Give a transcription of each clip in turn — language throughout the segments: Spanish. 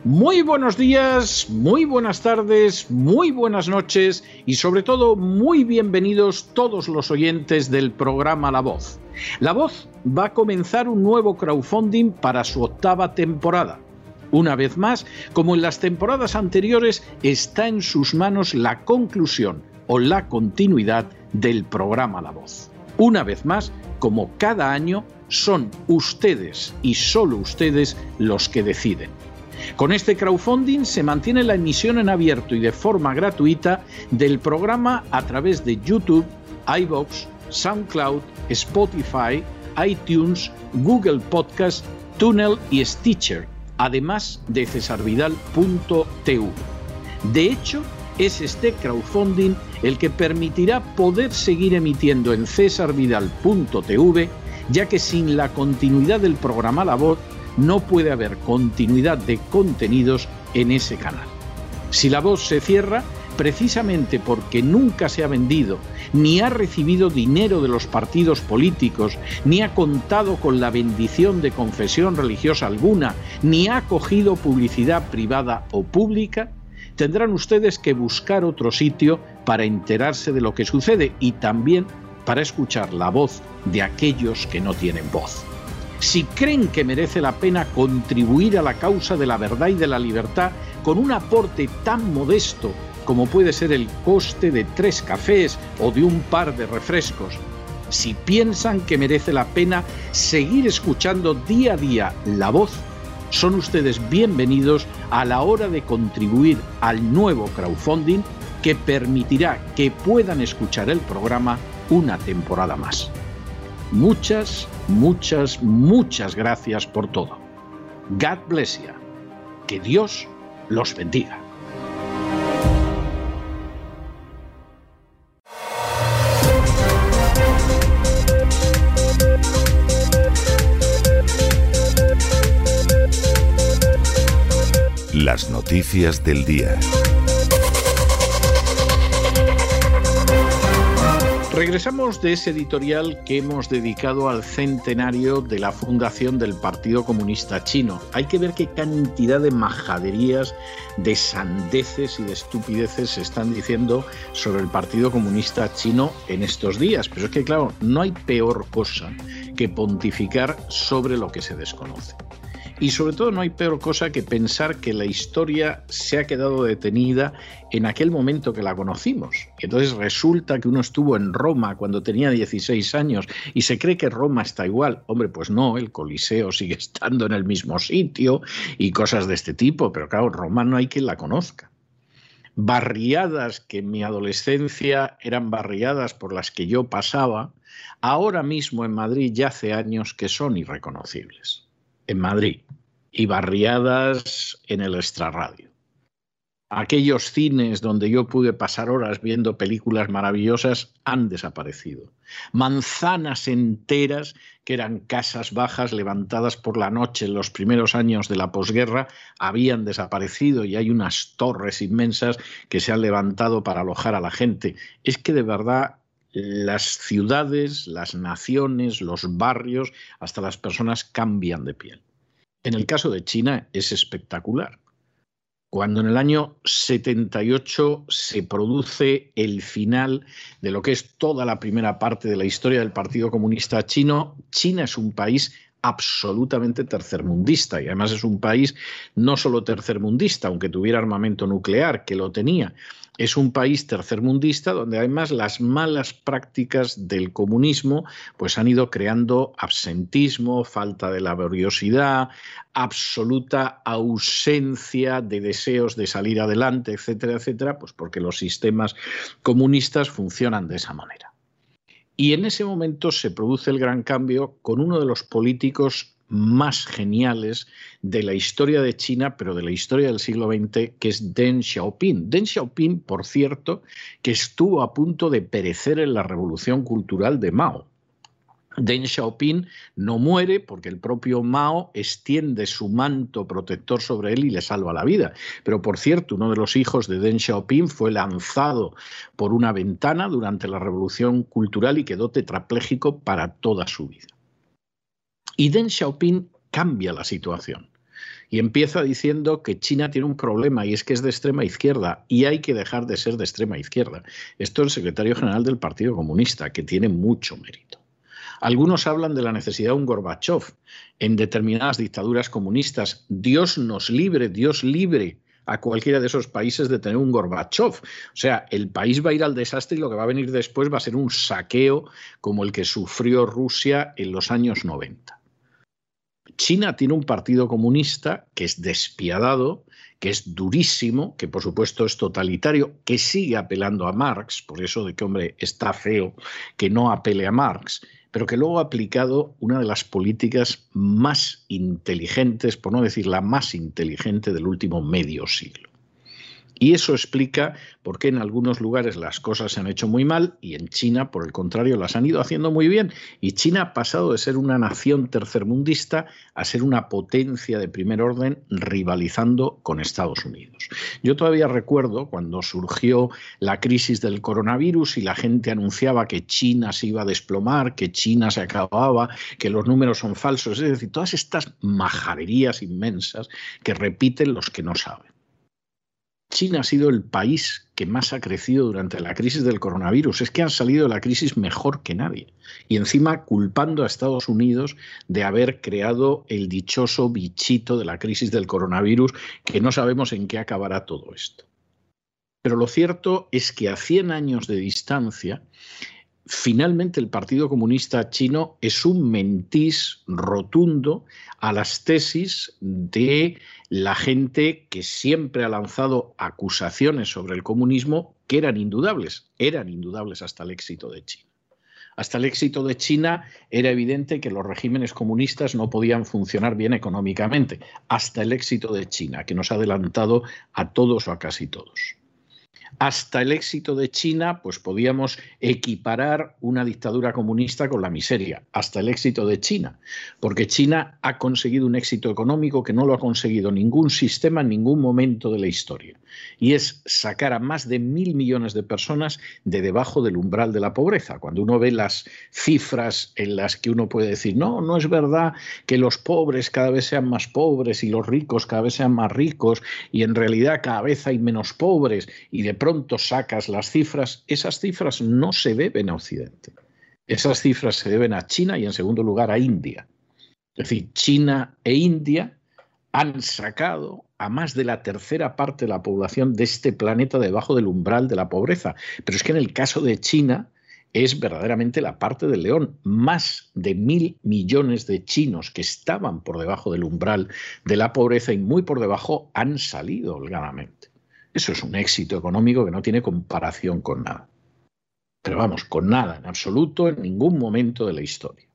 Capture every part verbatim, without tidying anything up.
Muy buenos días, muy buenas tardes, muy buenas noches y sobre todo muy bienvenidos todos los oyentes del programa La Voz. La Voz va a comenzar un nuevo crowdfunding para su octava temporada. Una vez más, como en las temporadas anteriores, está en sus manos la conclusión o la continuidad del programa La Voz. Una vez más, como cada año, son ustedes y solo ustedes los que deciden. Con este crowdfunding se mantiene la emisión en abierto y de forma gratuita del programa a través de YouTube, iVoox, SoundCloud, Spotify, iTunes, Google Podcast, Tunnel y Stitcher, además de cesar vidal punto t v. De hecho, es este crowdfunding el que permitirá poder seguir emitiendo en cesar vidal punto t v, ya que sin la continuidad del programa La Voz no puede haber continuidad de contenidos en ese canal. Si La Voz se cierra, precisamente porque nunca se ha vendido, ni ha recibido dinero de los partidos políticos, ni ha contado con la bendición de confesión religiosa alguna, ni ha acogido publicidad privada o pública, tendrán ustedes que buscar otro sitio para enterarse de lo que sucede y también para escuchar la voz de aquellos que no tienen voz. Si creen que merece la pena contribuir a la causa de la verdad y de la libertad con un aporte tan modesto como puede ser el coste de tres cafés o de un par de refrescos, si piensan que merece la pena seguir escuchando día a día La Voz, son ustedes bienvenidos a la hora de contribuir al nuevo crowdfunding que permitirá que puedan escuchar el programa una temporada más. Muchas, muchas, muchas gracias por todo. God bless you. Que Dios los bendiga. Las noticias del día. Regresamos de ese editorial que hemos dedicado al centenario de la fundación del Partido Comunista Chino. Hay que ver qué cantidad de majaderías, de sandeces y de estupideces se están diciendo sobre el Partido Comunista Chino en estos días. Pero es que, claro, no hay peor cosa que pontificar sobre lo que se desconoce. Y sobre todo no hay peor cosa que pensar que la historia se ha quedado detenida en aquel momento que la conocimos. Entonces resulta que uno estuvo en Roma cuando tenía dieciséis años y se cree que Roma está igual. Hombre, pues no, el Coliseo sigue estando en el mismo sitio y cosas de este tipo, pero claro, Roma no hay quien la conozca. Barriadas que en mi adolescencia eran barriadas por las que yo pasaba, ahora mismo en Madrid ya hace años que son irreconocibles. En Madrid, y barriadas en el extrarradio. Aquellos cines donde yo pude pasar horas viendo películas maravillosas han desaparecido. Manzanas enteras, que eran casas bajas levantadas por la noche en los primeros años de la posguerra, habían desaparecido y hay unas torres inmensas que se han levantado para alojar a la gente. Es que de verdad las ciudades, las naciones, los barrios, hasta las personas cambian de piel. En el caso de China es espectacular. Cuando en el año setenta y ocho se produce el final de lo que es toda la primera parte de la historia del Partido Comunista Chino, China es un país absolutamente tercermundista y además es un país no solo tercermundista, aunque tuviera armamento nuclear, que lo tenía. Es un país tercermundista donde además las malas prácticas del comunismo pues han ido creando absentismo, falta de laboriosidad, absoluta ausencia de deseos de salir adelante, etcétera, etcétera, pues porque los sistemas comunistas funcionan de esa manera. Y en ese momento se produce el gran cambio con uno de los políticos más geniales de la historia de China, pero de la historia del siglo veinte, que es Deng Xiaoping. Deng Xiaoping, por cierto, que estuvo a punto de perecer en la revolución cultural de Mao. Deng Xiaoping no muere porque el propio Mao extiende su manto protector sobre él y le salva la vida. Pero, por cierto, uno de los hijos de Deng Xiaoping fue lanzado por una ventana durante la revolución cultural y quedó tetrapléjico para toda su vida. Y Deng Xiaoping cambia la situación. Y empieza diciendo que China tiene un problema y es que es de extrema izquierda y hay que dejar de ser de extrema izquierda. Esto es el secretario general del Partido Comunista, que tiene mucho mérito. Algunos hablan de la necesidad de un Gorbachov en determinadas dictaduras comunistas. Dios nos libre, Dios libre a cualquiera de esos países de tener un Gorbachov. O sea, el país va a ir al desastre y lo que va a venir después va a ser un saqueo como el que sufrió Rusia en los años noventa. China tiene un partido comunista que es despiadado, que es durísimo, que por supuesto es totalitario, que sigue apelando a Marx, por eso de que, hombre, está feo que no apele a Marx, pero que luego ha aplicado una de las políticas más inteligentes, por no decir la más inteligente del último medio siglo. Y eso explica por qué en algunos lugares las cosas se han hecho muy mal y en China, por el contrario, las han ido haciendo muy bien. Y China ha pasado de ser una nación tercermundista a ser una potencia de primer orden rivalizando con Estados Unidos. Yo todavía recuerdo cuando surgió la crisis del coronavirus y la gente anunciaba que China se iba a desplomar, que China se acababa, que los números son falsos. Es decir, todas estas majaderías inmensas que repiten los que no saben. China ha sido el país que más ha crecido durante la crisis del coronavirus. Es que han salido de la crisis mejor que nadie. Y encima culpando a Estados Unidos de haber creado el dichoso bichito de la crisis del coronavirus, que no sabemos en qué acabará todo esto. Pero lo cierto es que a cien años de distancia, finalmente el Partido Comunista Chino es un mentís rotundo a las tesis de la gente que siempre ha lanzado acusaciones sobre el comunismo que eran indudables, eran indudables hasta el éxito de China. Hasta el éxito de China era evidente que los regímenes comunistas no podían funcionar bien económicamente, hasta el éxito de China, que nos ha adelantado a todos o a casi todos. Hasta el éxito de China, pues podíamos equiparar una dictadura comunista con la miseria, hasta el éxito de China, porque China ha conseguido un éxito económico que no lo ha conseguido ningún sistema en ningún momento de la historia, y es sacar a más de mil millones de personas de debajo del umbral de la pobreza. Cuando uno ve las cifras en las que uno puede decir, no, no es verdad que los pobres cada vez sean más pobres y los ricos cada vez sean más ricos, y en realidad cada vez hay menos pobres, y de pronto sacas las cifras, esas cifras no se deben a Occidente. Esas cifras se deben a China y en segundo lugar a India. Es decir, China e India han sacado a más de la tercera parte de la población de este planeta debajo del umbral de la pobreza. Pero es que en el caso de China es verdaderamente la parte del león. Más de mil millones de chinos que estaban por debajo del umbral de la pobreza y muy por debajo han salido holgadamente. Eso es un éxito económico que no tiene comparación con nada. Pero vamos, con nada, en absoluto, en ningún momento de la historia.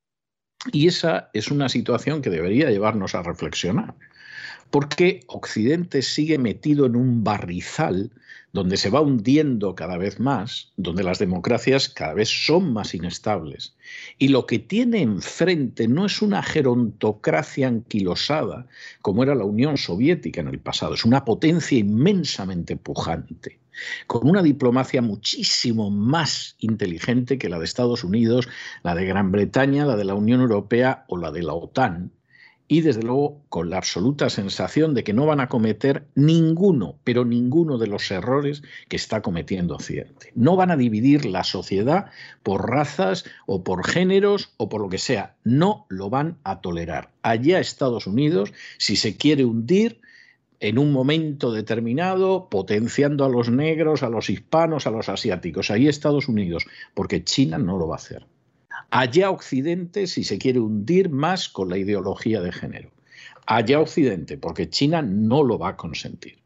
Y esa es una situación que debería llevarnos a reflexionar. Porque Occidente sigue metido en un barrizal donde se va hundiendo cada vez más, donde las democracias cada vez son más inestables. Y lo que tiene enfrente no es una gerontocracia anquilosada, como era la Unión Soviética en el pasado, es una potencia inmensamente pujante, con una diplomacia muchísimo más inteligente que la de Estados Unidos, la de Gran Bretaña, la de la Unión Europea o la de la OTAN, y desde luego con la absoluta sensación de que no van a cometer ninguno, pero ninguno de los errores que está cometiendo Occidente. No van a dividir la sociedad por razas o por géneros o por lo que sea. No lo van a tolerar. Allá Estados Unidos, si se quiere hundir en un momento determinado, potenciando a los negros, a los hispanos, a los asiáticos. Ahí Estados Unidos, porque China no lo va a hacer. Allá Occidente si se quiere hundir más con la ideología de género. Allá Occidente, porque China no lo va a consentir.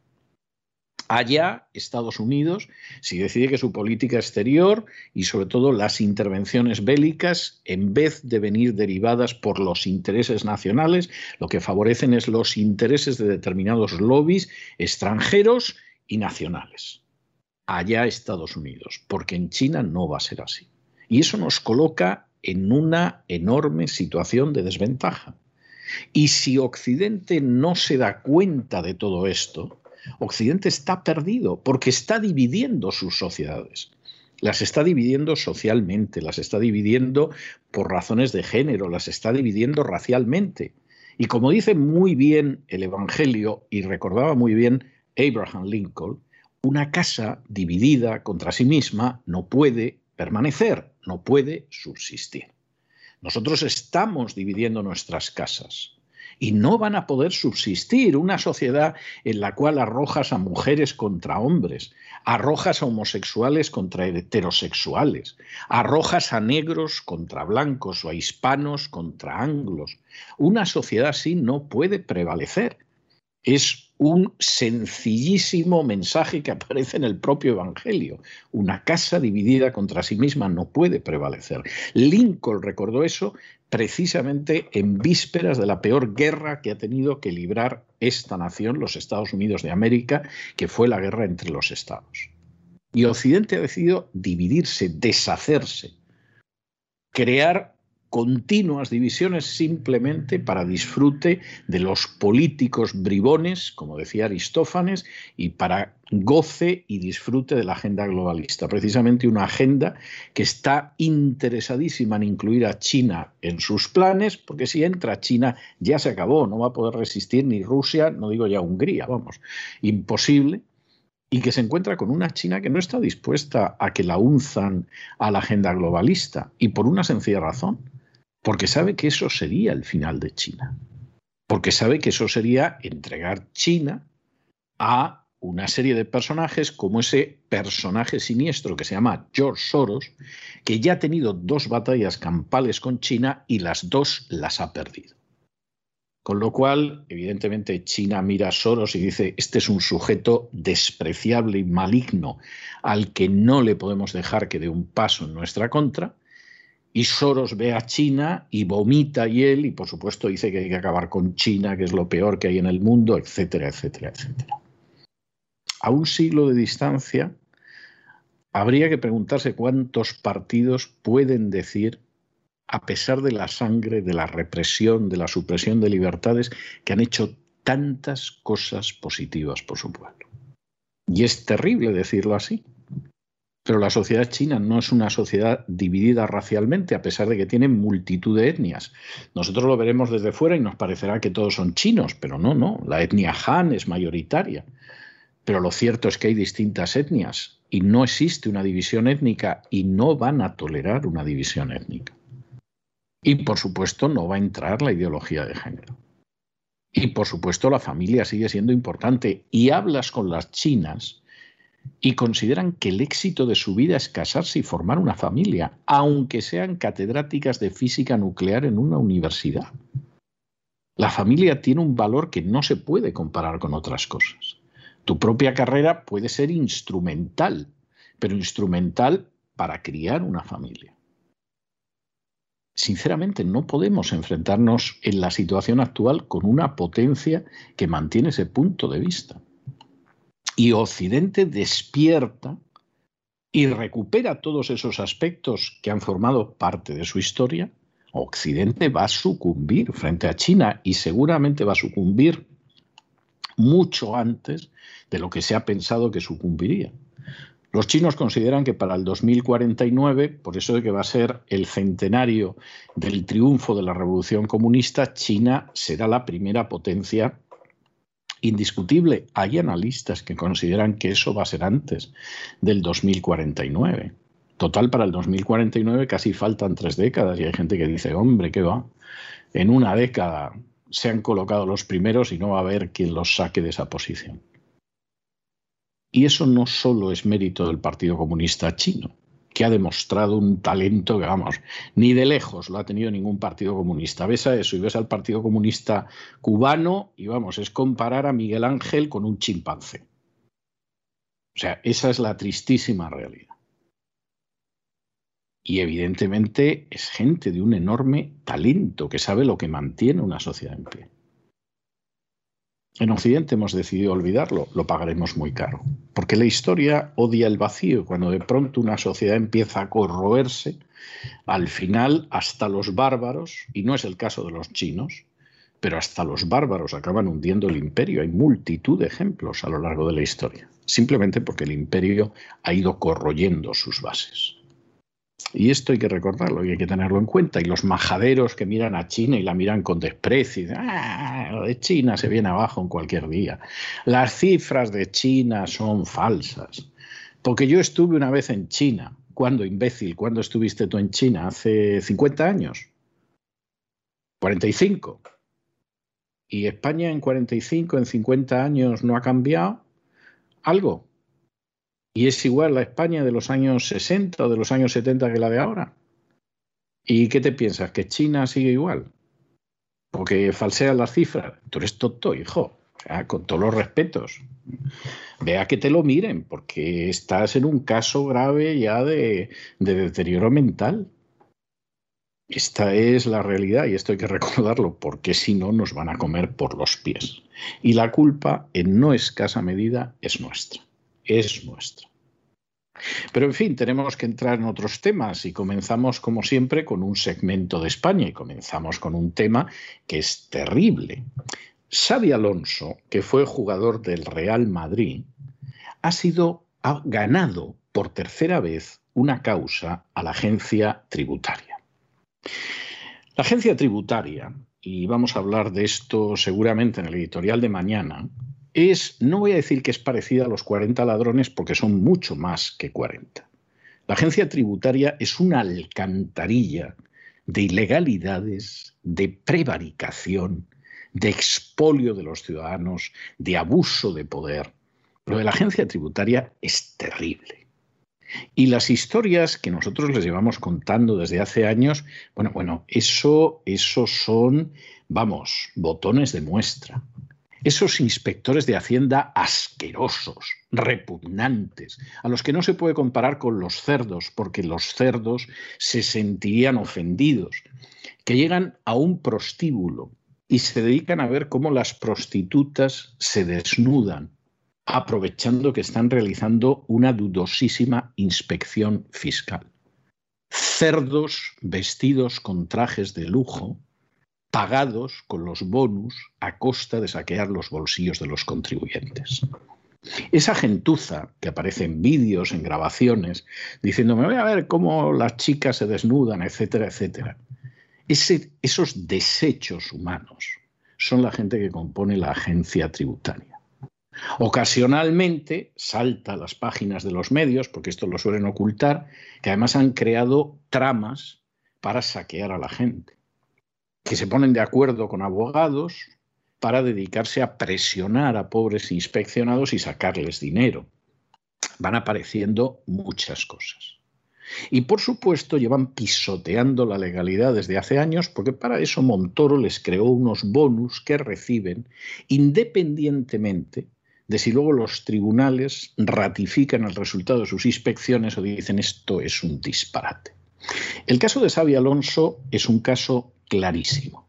Allá Estados Unidos si decide que su política exterior y sobre todo las intervenciones bélicas, en vez de venir derivadas por los intereses nacionales, lo que favorecen es los intereses de determinados lobbies extranjeros y nacionales. Allá Estados Unidos, porque en China no va a ser así. Y eso nos coloca en una enorme situación de desventaja. Y si Occidente no se da cuenta de todo esto, Occidente está perdido porque está dividiendo sus sociedades. Las está dividiendo socialmente, las está dividiendo por razones de género, las está dividiendo racialmente. Y como dice muy bien el Evangelio, y recordaba muy bien Abraham Lincoln, una casa dividida contra sí misma no puede permanecer, no puede subsistir. Nosotros estamos dividiendo nuestras casas y no van a poder subsistir. Una sociedad en la cual arrojas a mujeres contra hombres, arrojas a homosexuales contra heterosexuales, arrojas a negros contra blancos o a hispanos contra anglos. Una sociedad así no puede prevalecer. Es un sencillísimo mensaje que aparece en el propio Evangelio. Una casa dividida contra sí misma no puede prevalecer. Lincoln recordó eso precisamente en vísperas de la peor guerra que ha tenido que librar esta nación, los Estados Unidos de América, que fue la guerra entre los estados. Y Occidente ha decidido dividirse, deshacerse, crear continuas divisiones simplemente para disfrute de los políticos bribones, como decía Aristófanes, y para goce y disfrute de la agenda globalista. Precisamente una agenda que está interesadísima en incluir a China en sus planes, porque si entra China ya se acabó, no va a poder resistir ni Rusia, no digo ya Hungría, vamos, imposible. Y que se encuentra con una China que no está dispuesta a que la unzan a la agenda globalista, y por una sencilla razón. Porque sabe que eso sería el final de China. Porque sabe que eso sería entregar China a una serie de personajes como ese personaje siniestro que se llama George Soros, que ya ha tenido dos batallas campales con China y las dos las ha perdido. Con lo cual, evidentemente, China mira a Soros y dice, este es un sujeto despreciable y maligno al que no le podemos dejar que dé un paso en nuestra contra. Y Soros ve a China y vomita y él, y por supuesto dice que hay que acabar con China, que es lo peor que hay en el mundo, etcétera, etcétera, etcétera. A un siglo de distancia, habría que preguntarse cuántos partidos pueden decir, a pesar de la sangre, de la represión, de la supresión de libertades, que han hecho tantas cosas positivas por su pueblo. Y es terrible decirlo así. Pero la sociedad china no es una sociedad dividida racialmente, a pesar de que tiene multitud de etnias. Nosotros lo veremos desde fuera y nos parecerá que todos son chinos, pero no, no. La etnia Han es mayoritaria. Pero lo cierto es que hay distintas etnias y no existe una división étnica y no van a tolerar una división étnica. Y por supuesto no va a entrar la ideología de género. Y por supuesto la familia sigue siendo importante. Y hablas con las chinas y consideran que el éxito de su vida es casarse y formar una familia, aunque sean catedráticas de física nuclear en una universidad. La familia tiene un valor que no se puede comparar con otras cosas. Tu propia carrera puede ser instrumental, pero instrumental para criar una familia. Sinceramente, no podemos enfrentarnos en la situación actual con una potencia que mantiene ese punto de vista. Y Occidente despierta y recupera todos esos aspectos que han formado parte de su historia. Occidente va a sucumbir frente a China y seguramente va a sucumbir mucho antes de lo que se ha pensado que sucumbiría. Los chinos consideran que para el dos mil cuarenta y nueve, por eso de que va a ser el centenario del triunfo de la Revolución Comunista, China será la primera potencia indiscutible. Hay analistas que consideran que eso va a ser antes del dos mil cuarenta y nueve. Total, para el dos mil cuarenta y nueve casi faltan tres décadas y hay gente que dice, hombre, ¿qué va? En una década se han colocado los primeros y no va a haber quien los saque de esa posición. Y eso no solo es mérito del Partido Comunista Chino, que ha demostrado un talento que, vamos, ni de lejos lo ha tenido ningún partido comunista. Ves a eso y ves al Partido Comunista cubano y, vamos, es comparar a Miguel Ángel con un chimpancé. O sea, esa es la tristísima realidad. Y evidentemente es gente de un enorme talento que sabe lo que mantiene una sociedad en pie. En Occidente hemos decidido olvidarlo, lo pagaremos muy caro. Porque la historia odia el vacío. Cuando de pronto una sociedad empieza a corroerse, al final hasta los bárbaros, y no es el caso de los chinos, pero hasta los bárbaros acaban hundiendo el imperio. Hay multitud de ejemplos a lo largo de la historia, simplemente porque el imperio ha ido corroyendo sus bases. Y esto hay que recordarlo y hay que tenerlo en cuenta. Y los majaderos que miran a China y la miran con desprecio y dicen, ah, lo de China se viene abajo en cualquier día. Las cifras de China son falsas. Porque yo estuve una vez en China. ¿Cuándo, imbécil? ¿Cuándo estuviste tú en China? ¿Hace cincuenta años? ¿cuarenta y cinco? ¿Y España en cuarenta y cinco, en cincuenta años no ha cambiado algo? ¿Y es igual la España de los años sesenta o de los años setenta que la de ahora? ¿Y qué te piensas? ¿Que China sigue igual? ¿Porque falsean las cifras? Tú eres tonto, hijo. O sea, con todos los respetos. Vea que te lo miren, porque estás en un caso grave ya de, de deterioro mental. Esta es la realidad y esto hay que recordarlo, porque si no nos van a comer por los pies. Y la culpa, en no escasa medida, es nuestra. Es nuestra. Pero en fin, tenemos que entrar en otros temas y comenzamos como siempre con un segmento de España y comenzamos con un tema que es terrible. Xabi Alonso, que fue jugador del Real Madrid, ha sido ha ganado por tercera vez una causa a la agencia tributaria. La agencia tributaria, y vamos a hablar de esto seguramente en el editorial de mañana, es, no voy a decir que es parecida a los cuarenta ladrones porque son mucho más que cuarenta. La agencia tributaria es una alcantarilla de ilegalidades, de prevaricación, de expolio de los ciudadanos, de abuso de poder. Lo de la agencia tributaria es terrible. Y las historias que nosotros les llevamos contando desde hace años, bueno, bueno, eso, eso son, vamos, botones de muestra. Esos inspectores de Hacienda asquerosos, repugnantes, a los que no se puede comparar con los cerdos, porque los cerdos se sentirían ofendidos, que llegan a un prostíbulo y se dedican a ver cómo las prostitutas se desnudan, aprovechando que están realizando una dudosísima inspección fiscal. Cerdos vestidos con trajes de lujo, pagados con los bonus a costa de saquear los bolsillos de los contribuyentes. Esa gentuza que aparece en vídeos, en grabaciones, diciendo me voy a ver cómo las chicas se desnudan, etcétera, etcétera. Ese, esos desechos humanos son la gente que compone la agencia tributaria. Ocasionalmente salta a las páginas de los medios, porque esto lo suelen ocultar, que además han creado tramas para saquear a la gente, que se ponen de acuerdo con abogados para dedicarse a presionar a pobres inspeccionados y sacarles dinero. Van apareciendo muchas cosas. Y por supuesto llevan pisoteando la legalidad desde hace años, porque para eso Montoro les creó unos bonus que reciben independientemente de si luego los tribunales ratifican el resultado de sus inspecciones o dicen esto es un disparate. El caso de Xabi Alonso es un caso clarísimo.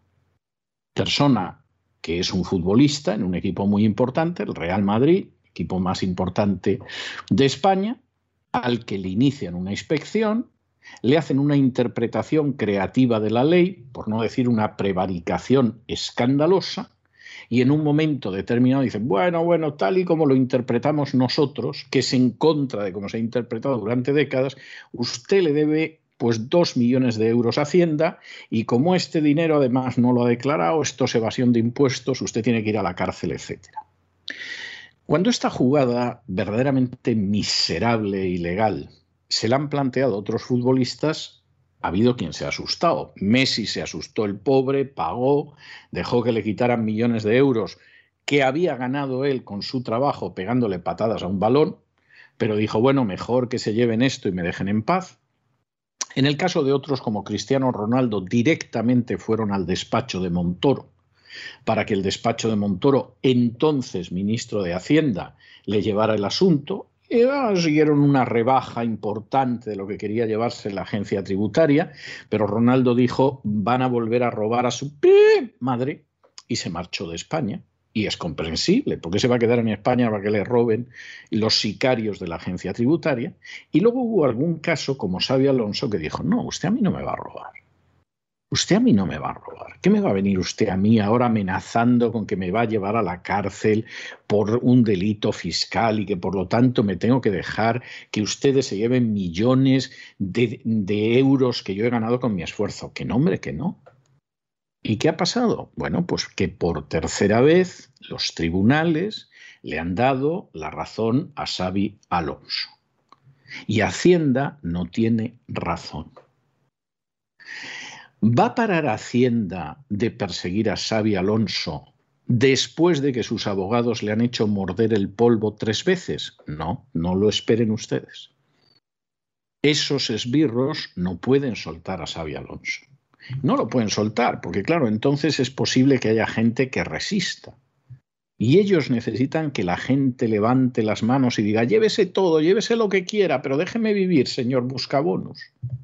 Persona que es un futbolista en un equipo muy importante, el Real Madrid, equipo más importante de España, al que le inician una inspección, le hacen una interpretación creativa de la ley, por no decir una prevaricación escandalosa, y en un momento determinado dicen, bueno, bueno, tal y como lo interpretamos nosotros, que es en contra de cómo se ha interpretado durante décadas, usted le debe pues dos millones de euros a Hacienda y como este dinero además no lo ha declarado, esto es evasión de impuestos, usted tiene que ir a la cárcel, etcétera. Cuando esta jugada verdaderamente miserable e ilegal se la han planteado otros futbolistas, ha habido quien se ha asustado. Messi se asustó, el pobre, pagó, dejó que le quitaran millones de euros que había ganado él con su trabajo pegándole patadas a un balón, pero dijo, bueno, mejor que se lleven esto y me dejen en paz. En el caso de otros como Cristiano Ronaldo, directamente fueron al despacho de Montoro para que el despacho de Montoro, entonces ministro de Hacienda, le llevara el asunto y consiguieron una rebaja importante de lo que quería llevarse la agencia tributaria, pero Ronaldo dijo, van a volver a robar a su madre y se marchó de España. Y es comprensible, porque se va a quedar en España para que le roben los sicarios de la agencia tributaria. Y luego hubo algún caso como Xabi Alonso que dijo, no, usted a mí no me va a robar. Usted a mí no me va a robar. ¿Qué me va a venir usted a mí ahora amenazando con que me va a llevar a la cárcel por un delito fiscal y que por lo tanto me tengo que dejar que ustedes se lleven millones de, de euros que yo he ganado con mi esfuerzo? Que no, hombre, que no. ¿Y qué ha pasado? Bueno, pues que por tercera vez los tribunales le han dado la razón a Xabi Alonso. Y Hacienda no tiene razón. ¿Va a parar Hacienda de perseguir a Xabi Alonso después de que sus abogados le han hecho morder el polvo tres veces? No, no lo esperen ustedes. Esos esbirros no pueden soltar a Xabi Alonso. No lo pueden soltar porque, claro, entonces es posible que haya gente que resista. Y ellos necesitan que la gente levante las manos y diga, llévese todo, llévese lo que quiera, pero déjeme vivir, señor Buscabonos.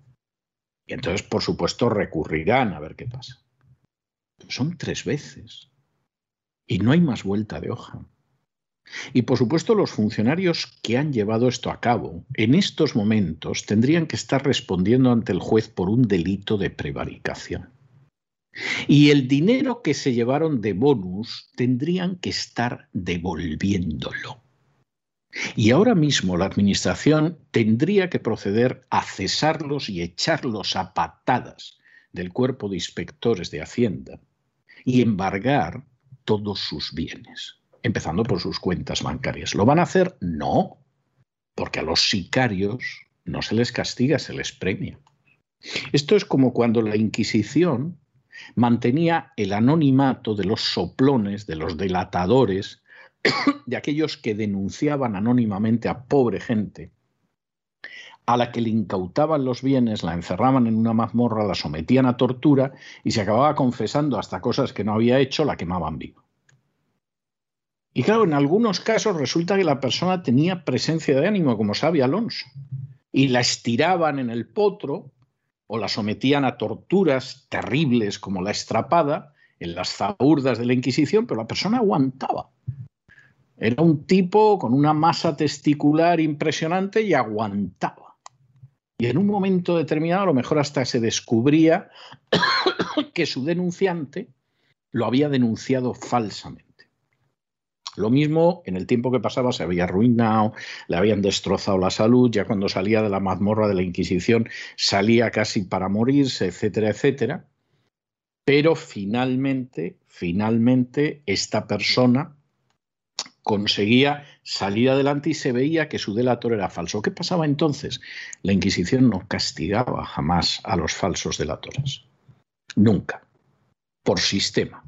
Y entonces, por supuesto, recurrirán a ver qué pasa. Pero son tres veces. Y no hay más vuelta de hoja. Y, por supuesto, los funcionarios que han llevado esto a cabo, en estos momentos, tendrían que estar respondiendo ante el juez por un delito de prevaricación. Y el dinero que se llevaron de bonus tendrían que estar devolviéndolo. Y ahora mismo la Administración tendría que proceder a cesarlos y echarlos a patadas del cuerpo de inspectores de Hacienda y embargar todos sus bienes, empezando por sus cuentas bancarias. ¿Lo van a hacer? No, porque a los sicarios no se les castiga, se les premia. Esto es como cuando la Inquisición mantenía el anonimato de los soplones, de los delatadores, de aquellos que denunciaban anónimamente a pobre gente, a la que le incautaban los bienes, la encerraban en una mazmorra, la sometían a tortura y se acababa confesando hasta cosas que no había hecho, la quemaban viva. Y claro, en algunos casos resulta que la persona tenía presencia de ánimo, como Xabi Alonso, y la estiraban en el potro o la sometían a torturas terribles como la estrapada en las zahurdas de la Inquisición, pero la persona aguantaba. Era un tipo con una masa testicular impresionante y aguantaba. Y en un momento determinado, a lo mejor hasta se descubría que su denunciante lo había denunciado falsamente. Lo mismo, en el tiempo que pasaba se había arruinado, le habían destrozado la salud, ya cuando salía de la mazmorra de la Inquisición salía casi para morirse, etcétera, etcétera. Pero finalmente, finalmente, esta persona conseguía salir adelante y se veía que su delator era falso. ¿Qué pasaba entonces? La Inquisición no castigaba jamás a los falsos delatores. Nunca. Por sistema.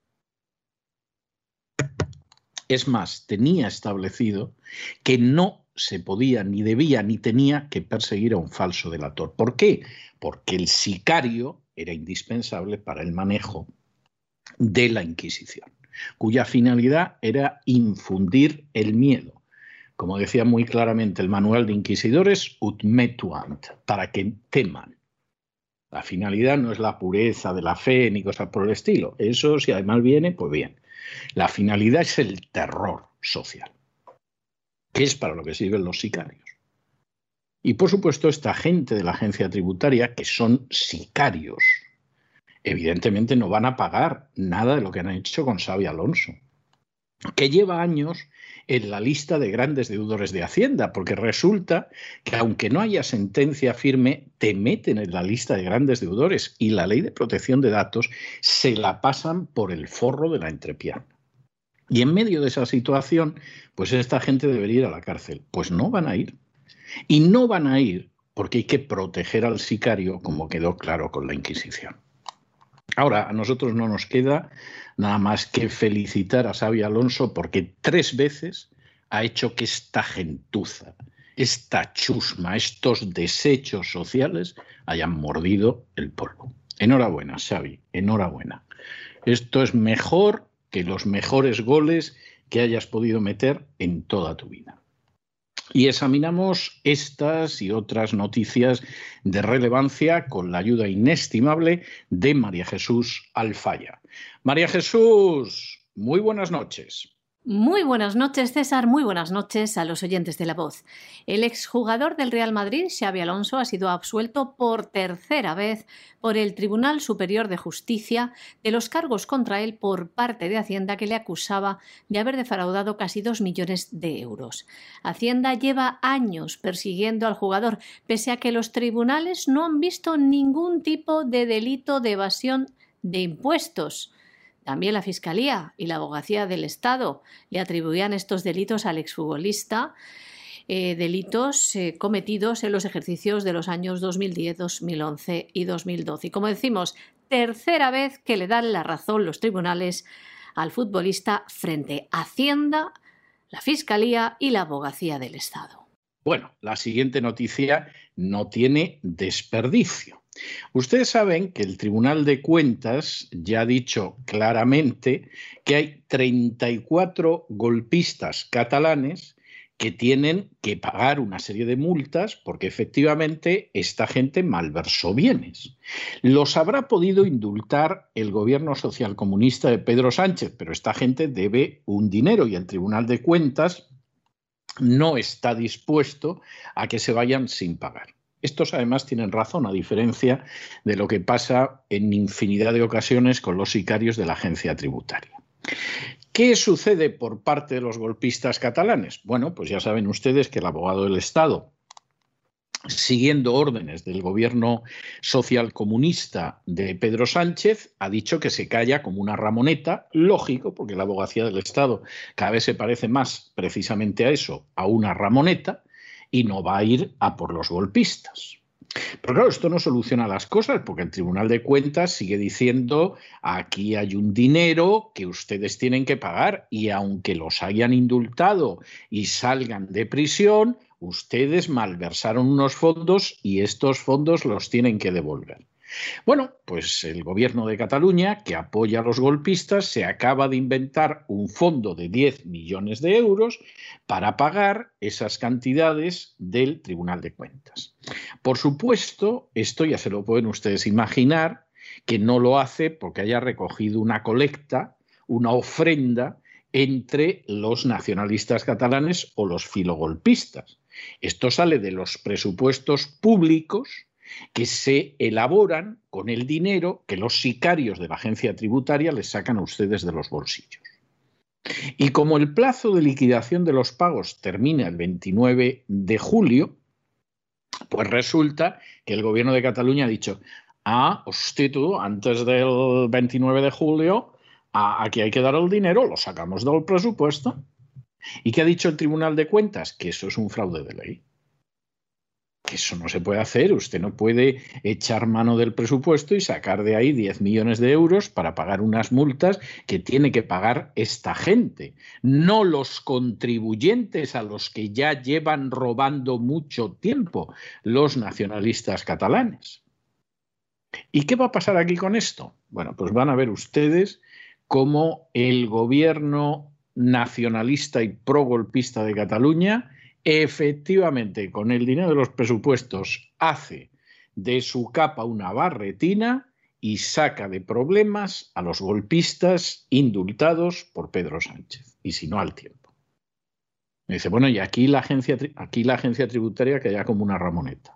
Es más, tenía establecido que no se podía, ni debía, ni tenía que perseguir a un falso delator. ¿Por qué? Porque el sicario era indispensable para el manejo de la Inquisición, cuya finalidad era infundir el miedo. Como decía muy claramente el manual de inquisidores, ut metuant, para que teman. La finalidad no es la pureza de la fe ni cosas por el estilo. Eso, si además viene, pues bien. La finalidad es el terror social, que es para lo que sirven los sicarios. Y por supuesto esta gente de la agencia tributaria, que son sicarios, evidentemente no van a pagar nada de lo que han hecho con Xabi Alonso, que lleva años en la lista de grandes deudores de Hacienda, porque resulta que aunque no haya sentencia firme, te meten en la lista de grandes deudores y la ley de protección de datos se la pasan por el forro de la entrepierna. Y en medio de esa situación, pues esta gente debería ir a la cárcel. Pues no van a ir. Y no van a ir porque hay que proteger al sicario, como quedó claro con la Inquisición. Ahora, a nosotros no nos queda nada más que felicitar a Xabi Alonso porque tres veces ha hecho que esta gentuza, esta chusma, estos desechos sociales hayan mordido el polvo. Enhorabuena, Xabi, enhorabuena. Esto es mejor que los mejores goles que hayas podido meter en toda tu vida. Y examinamos estas y otras noticias de relevancia con la ayuda inestimable de María Jesús Alfaya. María Jesús, muy buenas noches. Muy buenas noches, César. Muy buenas noches a los oyentes de La Voz. El exjugador del Real Madrid, Xabi Alonso, ha sido absuelto por tercera vez por el Tribunal Superior de Justicia de los cargos contra él por parte de Hacienda, que le acusaba de haber defraudado casi dos millones de euros. Hacienda lleva años persiguiendo al jugador, pese a que los tribunales no han visto ningún tipo de delito de evasión de impuestos. También la Fiscalía y la Abogacía del Estado le atribuían estos delitos al exfutbolista, eh, delitos eh, cometidos en los ejercicios de los años dos mil diez, dos mil once y dos mil doce. Y como decimos, tercera vez que le dan la razón los tribunales al futbolista frente a Hacienda, la Fiscalía y la Abogacía del Estado. Bueno, la siguiente noticia no tiene desperdicio. Ustedes saben que el Tribunal de Cuentas ya ha dicho claramente que hay treinta y cuatro golpistas catalanes que tienen que pagar una serie de multas porque efectivamente esta gente malversó bienes. Los habrá podido indultar el gobierno socialcomunista de Pedro Sánchez, pero esta gente debe un dinero y el Tribunal de Cuentas no está dispuesto a que se vayan sin pagar. Estos además tienen razón, a diferencia de lo que pasa en infinidad de ocasiones con los sicarios de la agencia tributaria. ¿Qué sucede por parte de los golpistas catalanes? Bueno, pues ya saben ustedes que el abogado del Estado, siguiendo órdenes del gobierno socialcomunista de Pedro Sánchez, ha dicho que se calla como una ramoneta, lógico, porque la abogacía del Estado cada vez se parece más precisamente a eso, a una ramoneta, y no va a ir a por los golpistas. Pero claro, esto no soluciona las cosas, porque el Tribunal de Cuentas sigue diciendo aquí hay un dinero que ustedes tienen que pagar y aunque los hayan indultado y salgan de prisión, ustedes malversaron unos fondos y estos fondos los tienen que devolver. Bueno, pues el gobierno de Cataluña, que apoya a los golpistas, se acaba de inventar un fondo de diez millones de euros para pagar esas cantidades del Tribunal de Cuentas. Por supuesto, esto ya se lo pueden ustedes imaginar, que no lo hace porque haya recogido una colecta, una ofrenda entre los nacionalistas catalanes o los filogolpistas. Esto sale de los presupuestos públicos que se elaboran con el dinero que los sicarios de la agencia tributaria les sacan a ustedes de los bolsillos. Y como el plazo de liquidación de los pagos termina el veintinueve de julio, pues resulta que el gobierno de Cataluña ha dicho, ah, hostia tú, antes del veintinueve de julio, ah, aquí hay que dar el dinero, lo sacamos del presupuesto. ¿Y qué ha dicho el Tribunal de Cuentas? Que eso es un fraude de ley. Que eso no se puede hacer, usted no puede echar mano del presupuesto y sacar de ahí diez millones de euros para pagar unas multas que tiene que pagar esta gente, no los contribuyentes a los que ya llevan robando mucho tiempo los nacionalistas catalanes. ¿Y qué va a pasar aquí con esto? Bueno, pues van a ver ustedes cómo el gobierno nacionalista y progolpista de Cataluña efectivamente, con el dinero de los presupuestos, hace de su capa una barretina y saca de problemas a los golpistas indultados por Pedro Sánchez, y si no al tiempo. Me dice, bueno, y aquí la agencia, aquí la agencia tributaria calla como una ramoneta.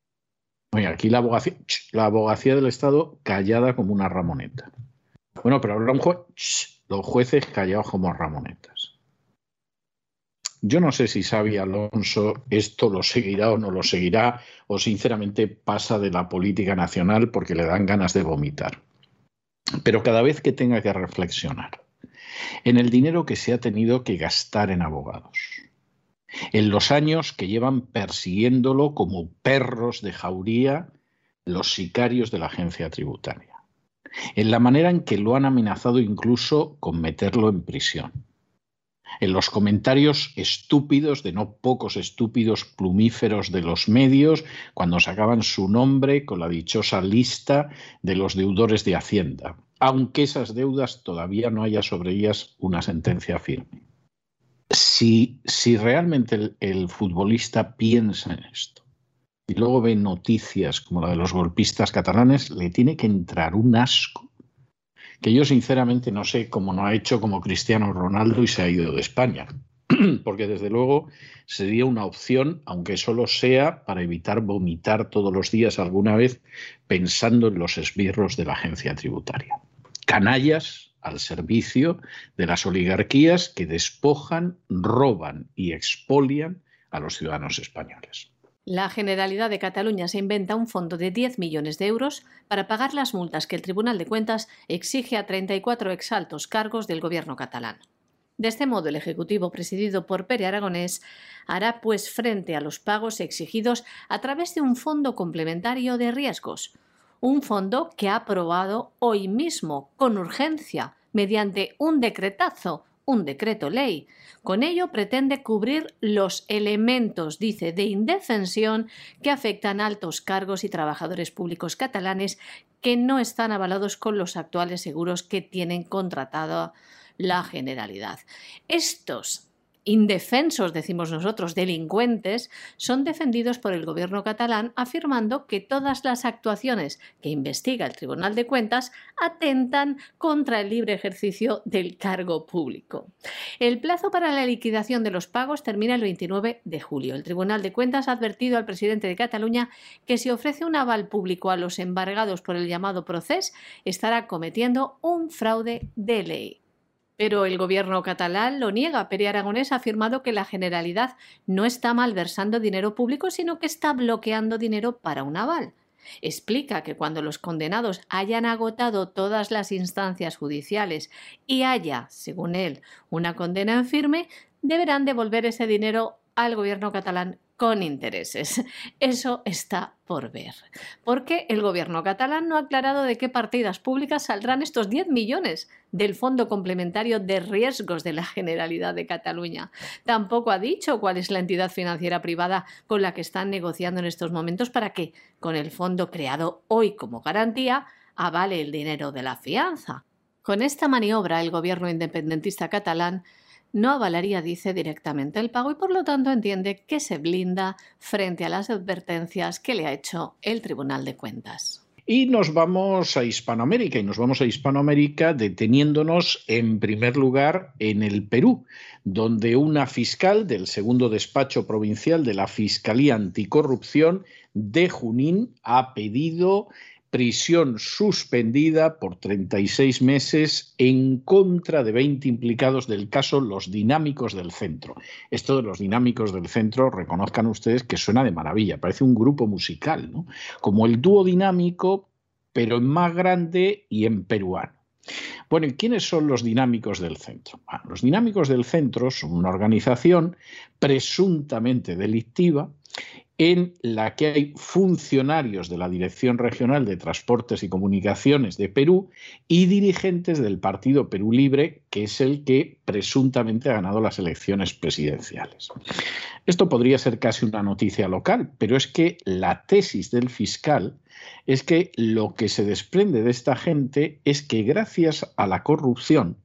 Oye, aquí la abogacía, la abogacía del Estado callada como una ramoneta. Bueno, pero habrá un juez, los jueces callados como ramonetas. Yo no sé si Xabi Alonso esto lo seguirá o no lo seguirá, o sinceramente pasa de la política nacional porque le dan ganas de vomitar. Pero cada vez que tenga que reflexionar en el dinero que se ha tenido que gastar en abogados, en los años que llevan persiguiéndolo como perros de jauría los sicarios de la agencia tributaria, en la manera en que lo han amenazado incluso con meterlo en prisión, en los comentarios estúpidos, de no pocos estúpidos plumíferos de los medios, cuando sacaban su nombre con la dichosa lista de los deudores de Hacienda, aunque esas deudas todavía no haya sobre ellas una sentencia firme. Si, si realmente el, el futbolista piensa en esto y luego ve noticias como la de los golpistas catalanes, le tiene que entrar un asco que yo sinceramente no sé cómo no ha hecho como Cristiano Ronaldo y se ha ido de España. Porque desde luego sería una opción, aunque solo sea para evitar vomitar todos los días alguna vez pensando en los esbirros de la agencia tributaria. Canallas al servicio de las oligarquías que despojan, roban y expolian a los ciudadanos españoles. La Generalidad de Cataluña se inventa un fondo de diez millones de euros para pagar las multas que el Tribunal de Cuentas exige a treinta y cuatro exaltos cargos del gobierno catalán. De este modo, el Ejecutivo, presidido por Pere Aragonés, hará pues frente a los pagos exigidos a través de un fondo complementario de riesgos, un fondo que ha aprobado hoy mismo, con urgencia, mediante un decretazo, un decreto ley. Con ello pretende cubrir los elementos, dice, de indefensión que afectan a altos cargos y trabajadores públicos catalanes que no están avalados con los actuales seguros que tienen contratado la Generalidad. Estos indefensos, decimos nosotros, delincuentes, son defendidos por el gobierno catalán afirmando que todas las actuaciones que investiga el Tribunal de Cuentas atentan contra el libre ejercicio del cargo público. El plazo para la liquidación de los pagos termina el veintinueve de julio. El Tribunal de Cuentas ha advertido al presidente de Cataluña que si ofrece un aval público a los embargados por el llamado procés, estará cometiendo un fraude de ley. Pero el gobierno catalán lo niega. Pere Aragonés ha afirmado que la Generalidad no está malversando dinero público, sino que está bloqueando dinero para un aval. Explica que cuando los condenados hayan agotado todas las instancias judiciales y haya, según él, una condena en firme, deberán devolver ese dinero al gobierno catalán con intereses. Eso está por ver. Porque el gobierno catalán no ha aclarado de qué partidas públicas saldrán estos diez millones del Fondo Complementario de Riesgos de la Generalidad de Cataluña. Tampoco ha dicho cuál es la entidad financiera privada con la que están negociando en estos momentos para que, con el fondo creado hoy como garantía, avale el dinero de la fianza. Con esta maniobra, el gobierno independentista catalán no avalaría, dice, directamente el pago y por lo tanto entiende que se blinda frente a las advertencias que le ha hecho el Tribunal de Cuentas. Y nos vamos a Hispanoamérica, y nos vamos a Hispanoamérica deteniéndonos en primer lugar en el Perú, donde una fiscal del segundo despacho provincial de la Fiscalía Anticorrupción de Junín ha pedido prisión suspendida por treinta y seis meses en contra de veinte implicados del caso Los Dinámicos del Centro. Esto de Los Dinámicos del Centro, reconozcan ustedes que suena de maravilla, parece un grupo musical, ¿no? Como el dúo dinámico, pero en más grande y en peruano. Bueno, ¿y quiénes son los Dinámicos del Centro? Bueno, los Dinámicos del Centro son una organización presuntamente delictiva en la que hay funcionarios de la Dirección Regional de Transportes y Comunicaciones de Perú y dirigentes del Partido Perú Libre, que es el que presuntamente ha ganado las elecciones presidenciales. Esto podría ser casi una noticia local, pero es que la tesis del fiscal es que lo que se desprende de esta gente es que gracias a la corrupción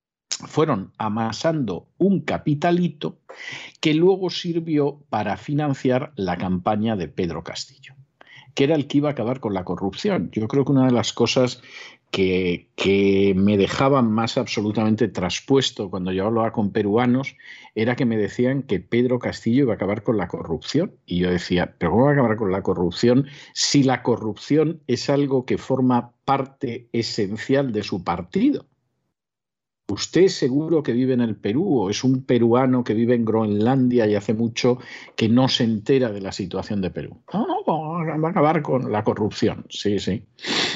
fueron amasando un capitalito que luego sirvió para financiar la campaña de Pedro Castillo, que era el que iba a acabar con la corrupción. Yo creo que una de las cosas que, que me dejaban más absolutamente traspuesto cuando yo hablaba con peruanos era que me decían que Pedro Castillo iba a acabar con la corrupción. Y yo decía, ¿pero cómo va a acabar con la corrupción si la corrupción es algo que forma parte esencial de su partido? ¿Usted seguro que vive en el Perú o es un peruano que vive en Groenlandia y hace mucho que no se entera de la situación de Perú? No, no, va a acabar con la corrupción. Sí, sí.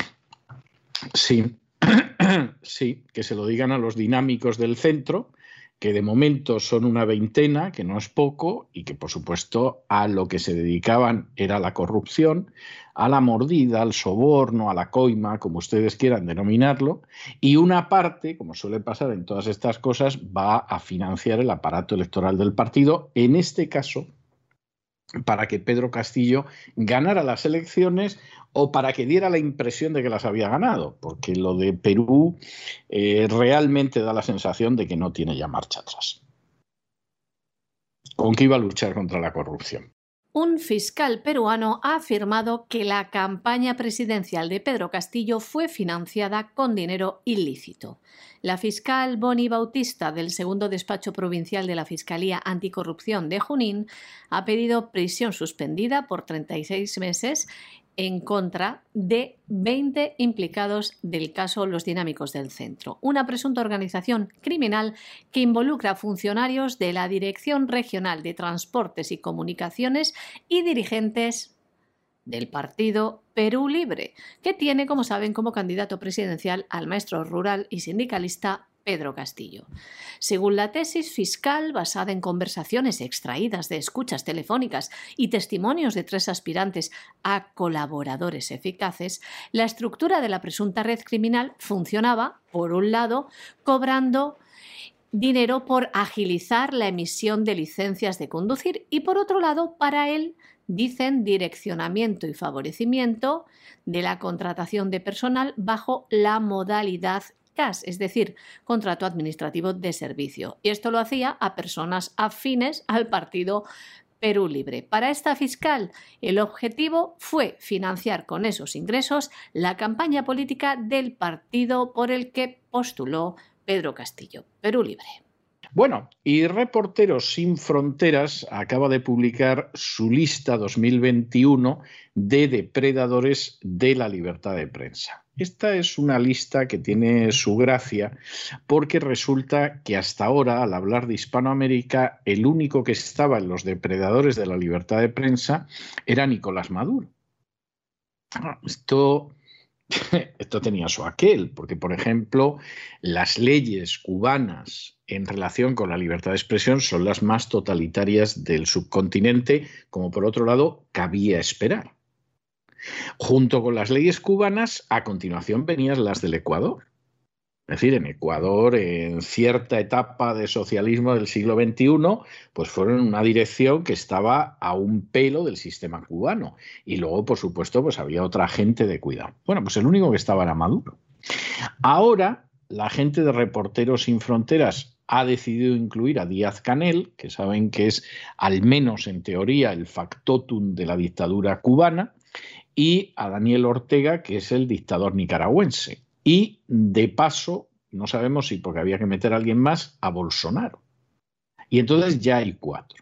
Sí, sí, que se lo digan a los dinámicos del centro, que de momento son una veintena, que no es poco, y que por supuesto a lo que se dedicaban era la corrupción, a la mordida, al soborno, a la coima, como ustedes quieran denominarlo, y una parte, como suele pasar en todas estas cosas, va a financiar el aparato electoral del partido, en este caso para que Pedro Castillo ganara las elecciones o para que diera la impresión de que las había ganado, porque lo de Perú eh, realmente da la sensación de que no tiene ya marcha atrás. ¿Con qué iba a luchar contra la corrupción? Un fiscal peruano ha afirmado que la campaña presidencial de Pedro Castillo fue financiada con dinero ilícito. La fiscal Boni Bautista, del segundo despacho provincial de la Fiscalía Anticorrupción de Junín, ha pedido prisión suspendida por treinta y seis meses en contra de veinte implicados del caso Los Dinámicos del Centro, una presunta organización criminal que involucra a funcionarios de la Dirección Regional de Transportes y Comunicaciones y dirigentes del partido Perú Libre, que tiene, como saben, como candidato presidencial al maestro rural y sindicalista Pedro Castillo. Según la tesis fiscal, basada en conversaciones extraídas de escuchas telefónicas y testimonios de tres aspirantes a colaboradores eficaces, la estructura de la presunta red criminal funcionaba, por un lado, cobrando dinero por agilizar la emisión de licencias de conducir y, por otro lado, para él, dicen, direccionamiento y favorecimiento de la contratación de personal bajo la modalidad C A S, es decir, contrato administrativo de servicio. Y esto lo hacía a personas afines al partido Perú Libre. Para esta fiscal, el objetivo fue financiar con esos ingresos la campaña política del partido por el que postuló Pedro Castillo, Perú Libre. Bueno, y Reporteros Sin Fronteras acaba de publicar su lista dos mil veintiuno de depredadores de la libertad de prensa. Esta es una lista que tiene su gracia porque resulta que hasta ahora, al hablar de Hispanoamérica, el único que estaba en los depredadores de la libertad de prensa era Nicolás Maduro. Esto... Esto tenía su aquel, porque, por ejemplo, las leyes cubanas en relación con la libertad de expresión son las más totalitarias del subcontinente, como por otro lado cabía esperar. Junto con las leyes cubanas, a continuación venían las del Ecuador. Es decir, en Ecuador, en cierta etapa de socialismo del siglo veintiuno, pues fueron en una dirección que estaba a un pelo del sistema cubano. Y luego, por supuesto, pues había otra gente de cuidado. Bueno, pues el único que estaba era Maduro. Ahora, la gente de Reporteros Sin Fronteras ha decidido incluir a Díaz-Canel, que saben que es, al menos en teoría, el factotum de la dictadura cubana, y a Daniel Ortega, que es el dictador nicaragüense. Y, de paso, no sabemos si porque había que meter a alguien más, a Bolsonaro. Y entonces ya hay cuatro.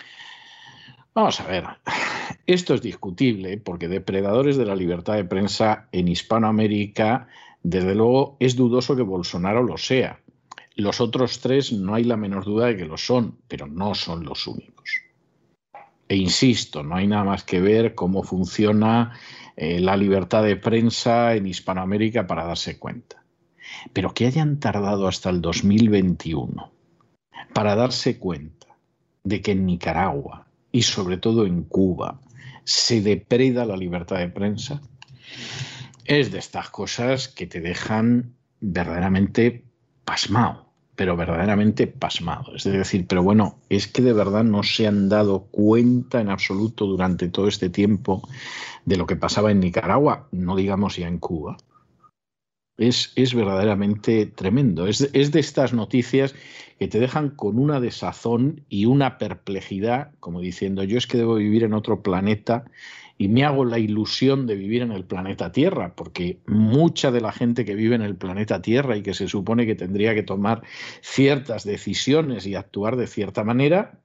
Vamos a ver, esto es discutible porque depredadores de la libertad de prensa en Hispanoamérica, desde luego, es dudoso que Bolsonaro lo sea. Los otros tres no hay la menor duda de que lo son, pero no son los únicos. E insisto, no hay nada más que ver cómo funciona eh, la libertad de prensa en Hispanoamérica para darse cuenta. Pero que hayan tardado hasta el dos mil veintiuno para darse cuenta de que en Nicaragua y sobre todo en Cuba se depreda la libertad de prensa, es de estas cosas que te dejan verdaderamente pasmado. pero verdaderamente pasmado. Es decir, pero bueno, es que de verdad no se han dado cuenta en absoluto durante todo este tiempo de lo que pasaba en Nicaragua, no digamos ya en Cuba. Es, es verdaderamente tremendo. Es, es de estas noticias que te dejan con una desazón y una perplejidad, como diciendo, yo es que debo vivir en otro planeta y me hago la ilusión de vivir en el planeta Tierra, porque mucha de la gente que vive en el planeta Tierra y que se supone que tendría que tomar ciertas decisiones y actuar de cierta manera,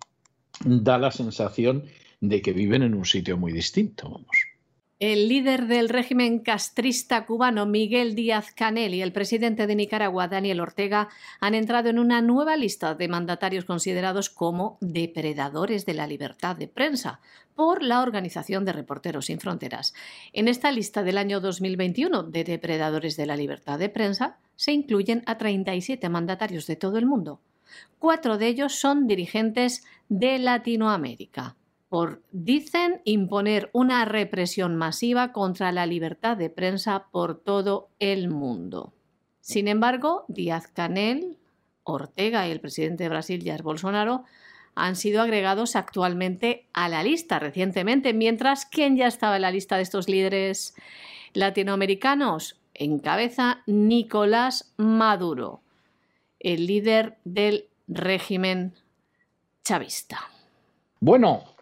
da la sensación de que viven en un sitio muy distinto, vamos. El líder del régimen castrista cubano, Miguel Díaz-Canel, y el presidente de Nicaragua, Daniel Ortega, han entrado en una nueva lista de mandatarios considerados como depredadores de la libertad de prensa por la Organización de Reporteros Sin Fronteras. En esta lista del año dos mil veintiuno de depredadores de la libertad de prensa se incluyen a treinta y siete mandatarios de todo el mundo. Cuatro de ellos son dirigentes de Latinoamérica, por, dicen, imponer una represión masiva contra la libertad de prensa por todo el mundo. Sin embargo, Díaz-Canel, Ortega y el presidente de Brasil, Jair Bolsonaro, han sido agregados actualmente a la lista recientemente, mientras ¿quién ya estaba en la lista de estos líderes latinoamericanos? Encabeza Nicolás Maduro, el líder del régimen chavista. Bueno,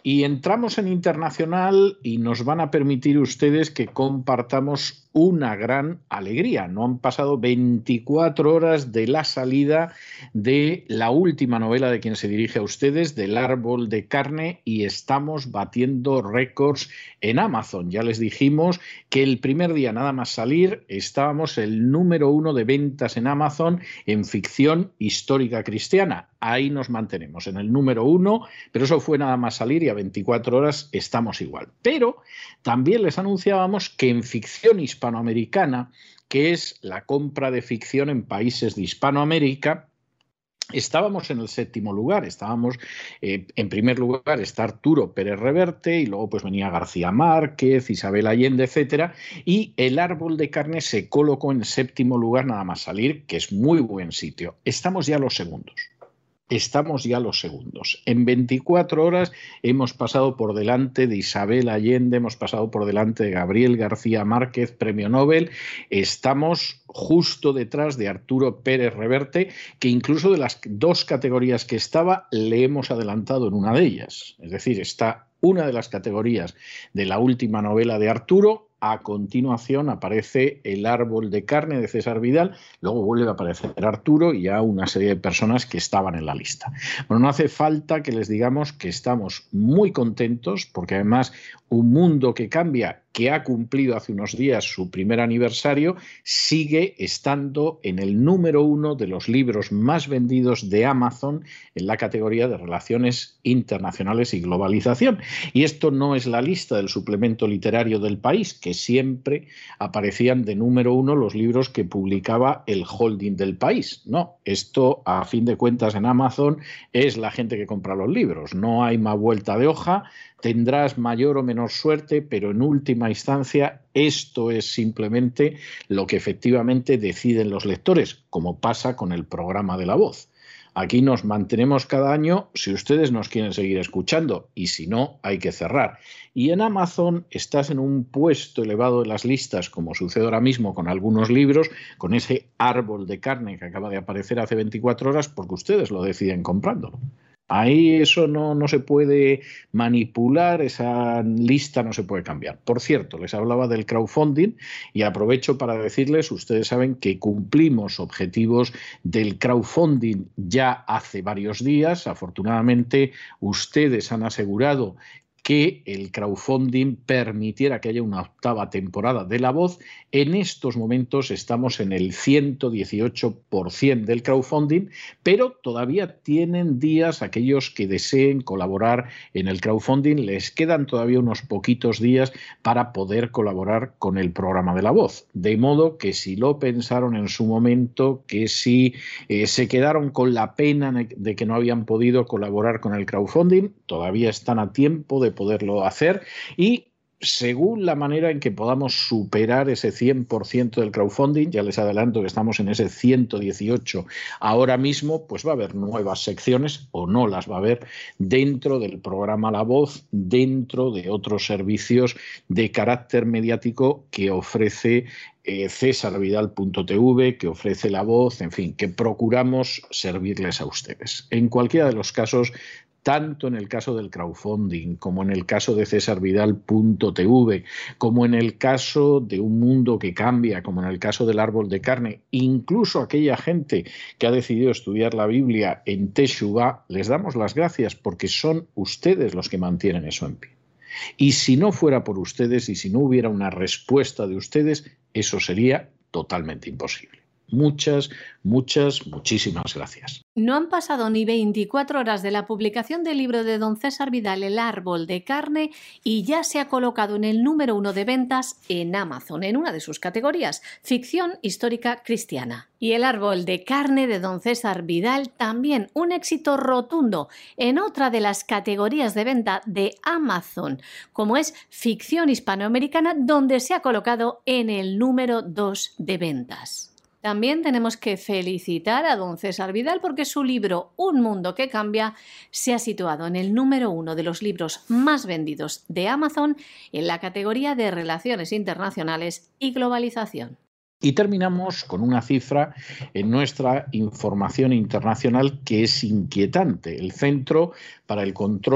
y entramos en internacional y nos van a permitir ustedes que compartamos una gran alegría. No han pasado veinticuatro horas de la salida de la última novela de quien se dirige a ustedes, del Árbol de Carne, y estamos batiendo récords en Amazon. Ya les dijimos que el primer día nada más salir estábamos el número uno de ventas en Amazon en ficción histórica cristiana. Ahí nos mantenemos en el número uno, pero eso fue nada más salir y a veinticuatro horas estamos igual. Pero también les anunciábamos que en ficción hispanoamericana, que es la compra de ficción en países de Hispanoamérica, estábamos en el séptimo lugar. Estábamos, eh, en primer lugar está Arturo Pérez Reverte, y luego pues venía García Márquez, Isabel Allende, etcétera, y El Árbol de Carne se colocó en séptimo lugar nada más salir, que es muy buen sitio. Estamos ya los segundos. Estamos ya los segundos. En veinticuatro horas hemos pasado por delante de Isabel Allende, hemos pasado por delante de Gabriel García Márquez, premio Nobel. Estamos justo detrás de Arturo Pérez Reverte, que incluso de las dos categorías que estaba, le hemos adelantado en una de ellas. Es decir, está una de las categorías de la última novela de Arturo. A continuación aparece El Árbol de Carne de César Vidal, luego vuelve a aparecer Arturo y ya una serie de personas que estaban en la lista. Bueno, no hace falta que les digamos que estamos muy contentos, porque además Un Mundo que Cambia, que ha cumplido hace unos días su primer aniversario, sigue estando en el número uno de los libros más vendidos de Amazon en la categoría de Relaciones Internacionales y Globalización. Y esto no es la lista del suplemento literario del País, que siempre aparecían de número uno los libros que publicaba el holding del País. No, esto a fin de cuentas en Amazon es la gente que compra los libros. No hay más vuelta de hoja. Tendrás mayor o menor suerte, pero en última instancia esto es simplemente lo que efectivamente deciden los lectores, como pasa con el programa de La Voz. Aquí nos mantenemos cada año si ustedes nos quieren seguir escuchando, y si no, hay que cerrar. Y en Amazon estás en un puesto elevado de las listas, como sucede ahora mismo con algunos libros, con ese Árbol de Carne que acaba de aparecer hace veinticuatro horas, porque ustedes lo deciden comprándolo. Ahí eso no, no se puede manipular, esa lista no se puede cambiar. Por cierto, les hablaba del crowdfunding y aprovecho para decirles, ustedes saben que cumplimos objetivos del crowdfunding ya hace varios días. Afortunadamente, ustedes han asegurado que el crowdfunding permitiera que haya una octava temporada de La Voz. En estos momentos estamos en el ciento dieciocho por ciento del crowdfunding, pero todavía tienen días aquellos que deseen colaborar en el crowdfunding. Les quedan todavía unos poquitos días para poder colaborar con el programa de La Voz. De modo que si lo pensaron en su momento, que si eh, se quedaron con la pena de que no habían podido colaborar con el crowdfunding, todavía están a tiempo de poderlo hacer, y según la manera en que podamos superar ese cien por ciento del crowdfunding, ya les adelanto que estamos en ese ciento dieciocho ahora mismo, pues va a haber nuevas secciones, o no las va a haber, dentro del programa La Voz, dentro de otros servicios de carácter mediático que ofrece eh, cesar vidal punto t v, que ofrece La Voz, en fin, que procuramos servirles a ustedes. En cualquiera de los casos, tanto en el caso del crowdfunding, como en el caso de cesar vidal punto t v, como en el caso de Un Mundo que Cambia, como en el caso del Árbol de Carne, incluso aquella gente que ha decidido estudiar la Biblia en Teshuvá, les damos las gracias porque son ustedes los que mantienen eso en pie. Y si no fuera por ustedes y si no hubiera una respuesta de ustedes, eso sería totalmente imposible. Muchas, muchas, muchísimas gracias. No han pasado ni veinticuatro horas de la publicación del libro de don César Vidal, El Árbol de Carne, y ya se ha colocado en el número uno de ventas en Amazon, en una de sus categorías, ficción histórica cristiana. Y El Árbol de Carne de don César Vidal, también un éxito rotundo en otra de las categorías de venta de Amazon, como es ficción hispanoamericana, donde se ha colocado en el número dos de ventas. También tenemos que felicitar a don César Vidal porque su libro Un Mundo que Cambia se ha situado en el número uno de los libros más vendidos de Amazon en la categoría de Relaciones Internacionales y Globalización. Y terminamos con una cifra en nuestra información internacional que es inquietante. El Centro para el Control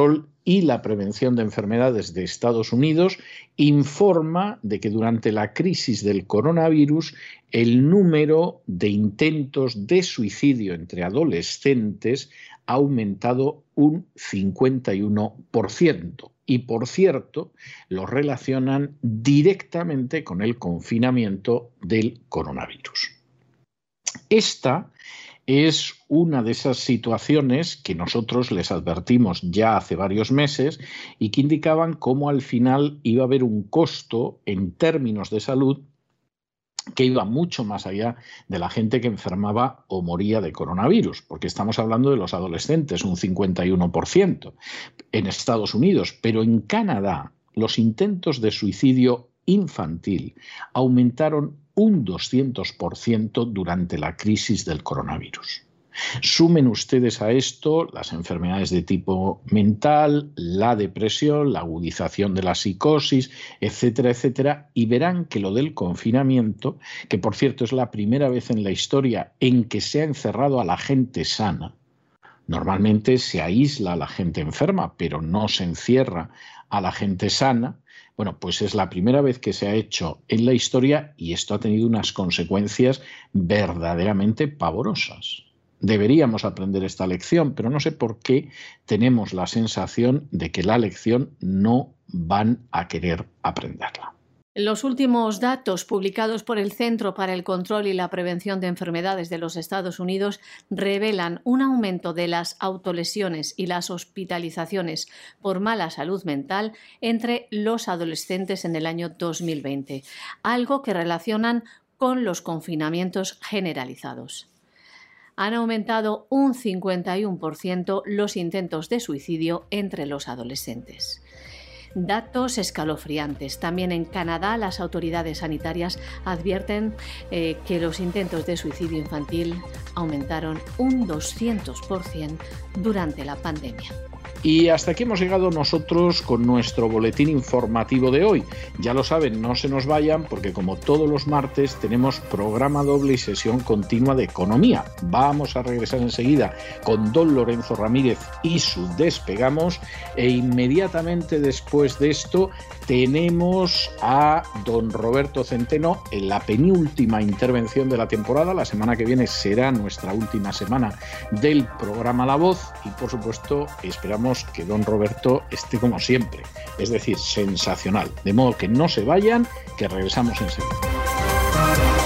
y la Prevención de Enfermedades de Estados Unidos informa de que durante la crisis del coronavirus el número de intentos de suicidio entre adolescentes ha aumentado un cincuenta y uno por ciento. Y, por cierto, lo relacionan directamente con el confinamiento del coronavirus. Esta es una de esas situaciones que nosotros les advertimos ya hace varios meses y que indicaban cómo al final iba a haber un costo en términos de salud que iba mucho más allá de la gente que enfermaba o moría de coronavirus, porque estamos hablando de los adolescentes, un cincuenta y uno por ciento en Estados Unidos, pero en Canadá los intentos de suicidio infantil aumentaron un doscientos por ciento durante la crisis del coronavirus. Sumen ustedes a esto las enfermedades de tipo mental, la depresión, la agudización de la psicosis, etcétera, etcétera, y verán que lo del confinamiento, que por cierto es la primera vez en la historia en que se ha encerrado a la gente sana. Normalmente se aísla a la gente enferma, pero no se encierra a la gente sana. Bueno, pues es la primera vez que se ha hecho en la historia y esto ha tenido unas consecuencias verdaderamente pavorosas. Deberíamos aprender esta lección, pero no sé por qué tenemos la sensación de que la lección no van a querer aprenderla. Los últimos datos publicados por el Centro para el Control y la Prevención de Enfermedades de los Estados Unidos revelan un aumento de las autolesiones y las hospitalizaciones por mala salud mental entre los adolescentes en el año dos mil veinte, algo que relacionan con los confinamientos generalizados. Han aumentado un cincuenta y uno por ciento los intentos de suicidio entre los adolescentes. Datos escalofriantes. También en Canadá las autoridades sanitarias advierten eh, que los intentos de suicidio infantil aumentaron un doscientos por ciento durante la pandemia. Y hasta aquí hemos llegado nosotros con nuestro boletín informativo de hoy. Ya lo saben, no se nos vayan porque como todos los martes tenemos programa doble y sesión continua de economía. Vamos a regresar enseguida con don Lorenzo Ramírez y su Despegamos e inmediatamente después de esto tenemos a don Roberto Centeno en la penúltima intervención de la temporada. La semana que viene será nuestra última semana del programa La Voz y por supuesto esperamos que don Roberto esté como siempre, es decir, sensacional. De modo que no se vayan, que regresamos enseguida.